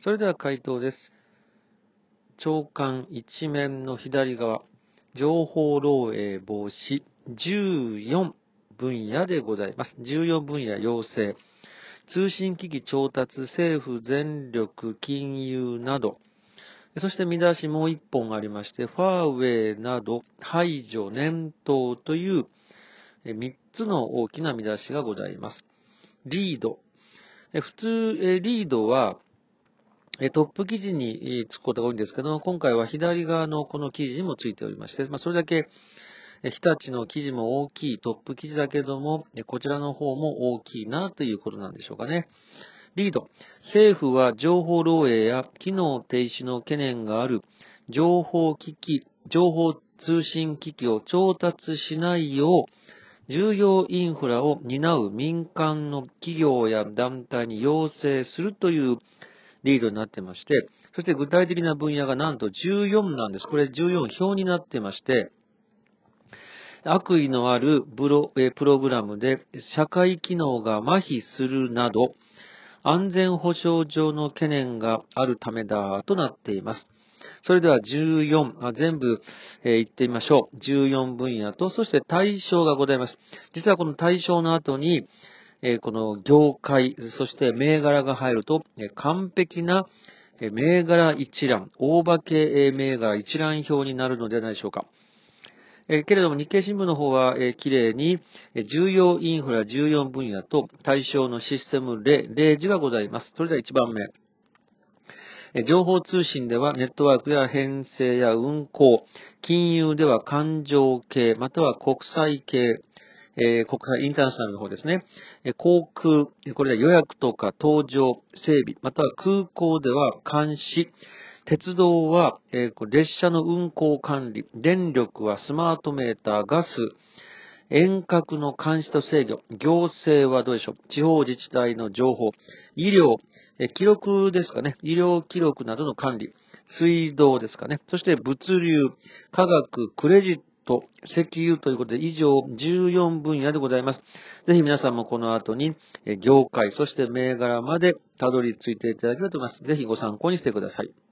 それでは回答です。長官一面の左側、情報漏洩防止14分野でございます。14分野要請、通信機器調達、政府電力、金融など、そして見出しもう一本ありまして、ファーウェイなど排除念頭という3つの大きな見出しがございます。リード。普通、リードはトップ記事につくことが多いんですけど、今回は左側のこの記事にもついておりまして、それだけ日立の記事も大きいトップ記事だけども、こちらの方も大きいなということなんでしょうかね。リード。政府は情報漏洩や機能停止の懸念がある情報通信機器を調達しないよう、重要インフラを担う民間の企業や団体に要請するというリードになってまして、そして具体的な分野がなんと14なんです。これ14表になってまして、悪意のあるプログラムで社会機能が麻痺するなど、安全保障上の懸念があるためだとなっています。それでは14、全部言ってみましょう。14分野と、そして対象がございます。実はこの対象の後に、この業界、そして銘柄が入ると、完璧な銘柄一覧、大化け銘柄一覧表になるのではないでしょうか。けれども日経新聞の方は、きれいに重要インフラ14分野と対象のシステム例示がございます。それでは1番目。情報通信ではネットワークや編成や運行、金融では勘定系、または国際系、国際インターナショナルの方ですね。航空、これは予約とか搭乗、整備、または空港では監視、鉄道は、列車の運行管理、電力はスマートメーター、ガス、遠隔の監視と制御、行政はどうでしょう、地方自治体の情報、医療、記録ですかね、医療記録などの管理、水道ですかね、そして物流、科学、クレジット、石油ということで以上14分野でございます。ぜひ皆さんもこの後に業界、そして銘柄までたどり着いていただければと思います。ぜひご参考にしてください。